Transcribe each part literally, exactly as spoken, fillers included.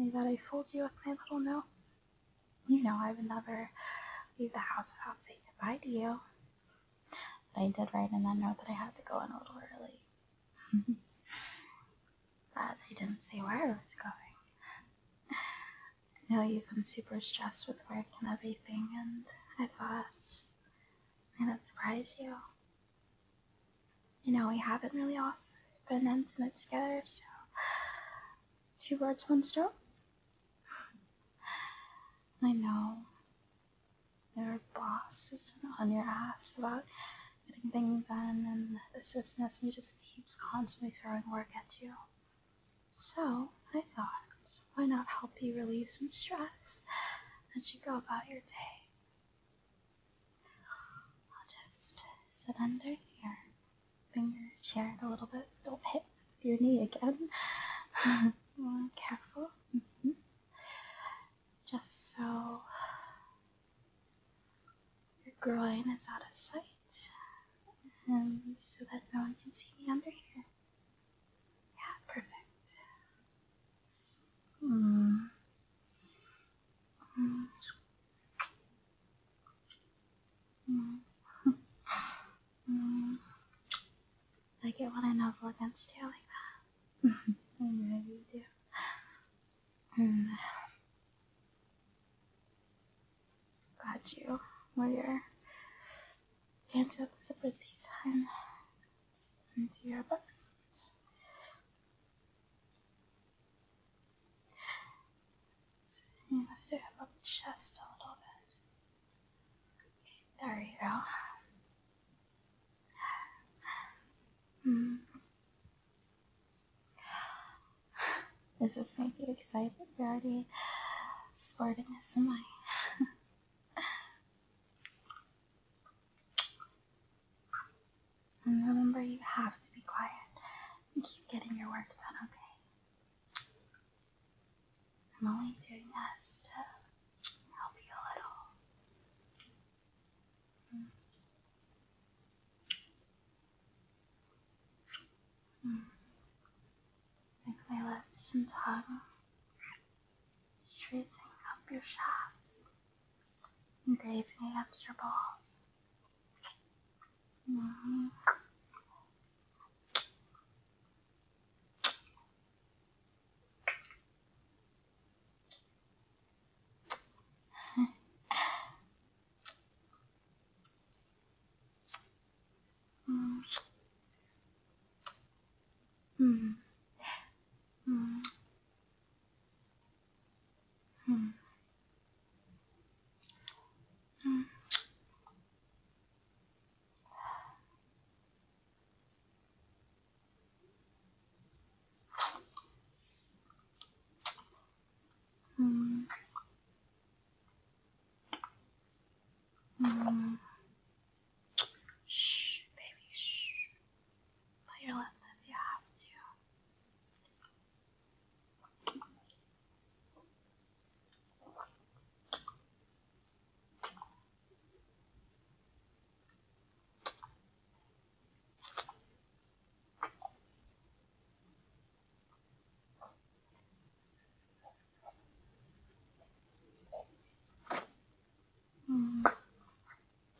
me that I fooled you with my little note. You know I would never leave the house without saying goodbye to you. But I did write in that note that I had to go in a little early. But I didn't say where I was going. I know you've been super stressed with work and everything, and I thought I'd surprise you. You know, we haven't really also been intimate together, so two birds, one stone. I know your boss is on your ass about getting things done, and this business and just keeps constantly throwing work at you. So I thought, why not help you relieve some stress as you go about your day? I'll just sit under here, bring your chair a little bit. Don't hit your knee again. Careful. Mm-hmm. Just so your groin is out of sight, and so that no one can see me under here. Yeah, perfect. Mm. Mm. Mm. Mm. Like it when I nuzzle against you like that. I know you do. Mm. Got you. Where you're dancing up the zippers these time. Just into your buttons. You have to have up the chest a little bit. There you go. Mm. Does this make you excited? You're already sporting this in my. And remember, you have to be quiet and keep getting your work done, okay? I'm only doing this to help you a little. Mm. Mm. Make my lips and tongue tracing up your shaft and grazing against your balls. Mm-hmm. Mm. Mm. Mm. Mm. Mm. Mm. Mm. Shh, baby, shh. Put your lip if you have to. Mm.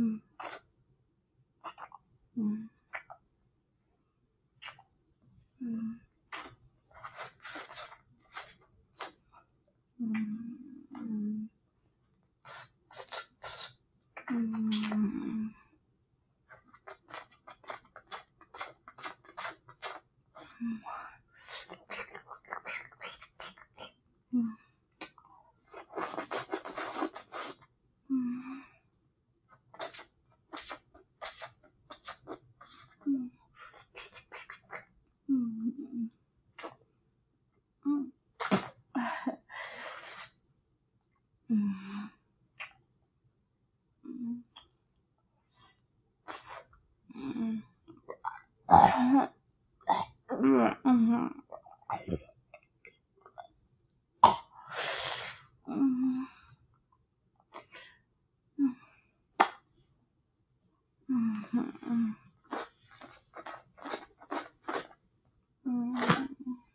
Mm. Mm. Mm. Mm. Mm. Mm. Mm. Mm. Mm. Mm. Mm. Mm. Mm. Mm. Mm. Mm.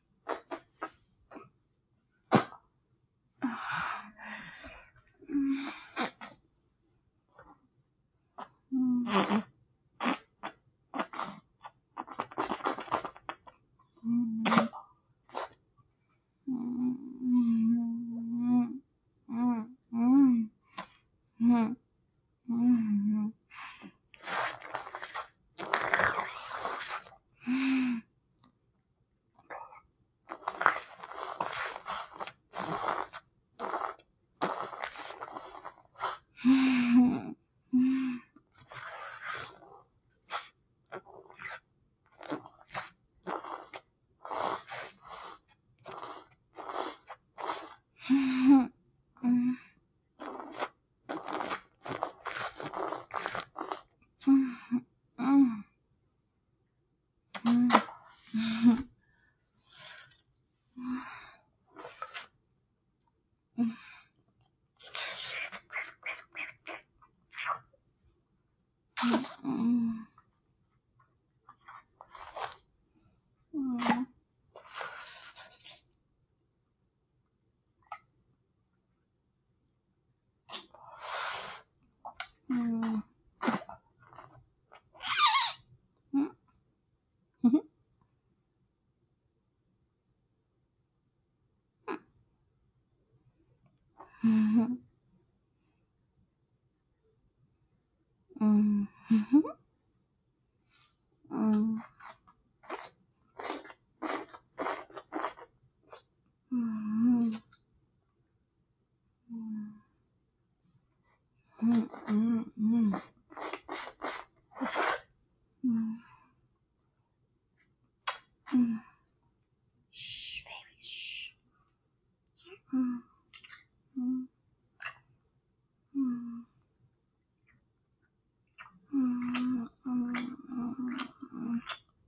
Shh, baby, shh. Mm. Mm. Mm. Mm. Mm.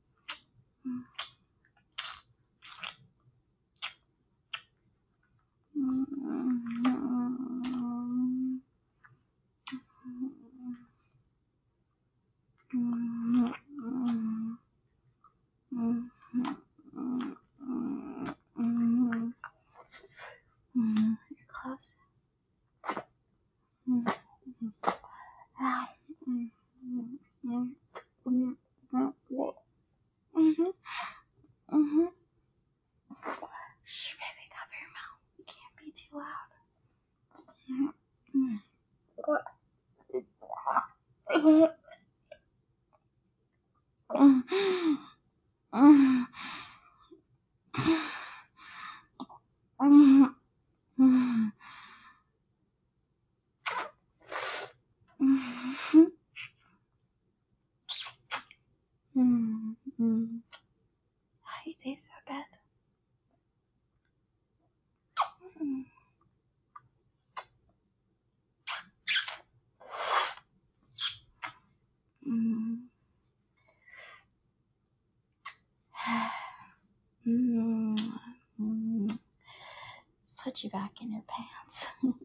You're close. Ow. Shh, baby, cover your mouth. You can't be too loud. You taste so good. Mm. Mm. Mm. Let's put you back in your pants.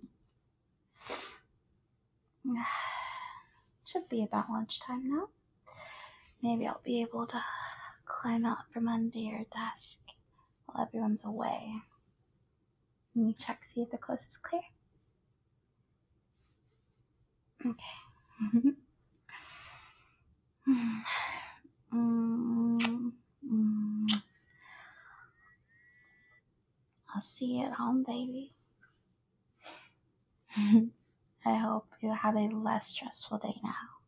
Should be about lunchtime now. Maybe I'll be able to climb out from under your desk while everyone's away. Can you check, see if the coast is clear? Okay. I'll see you at home, baby. I hope you have a less stressful day now.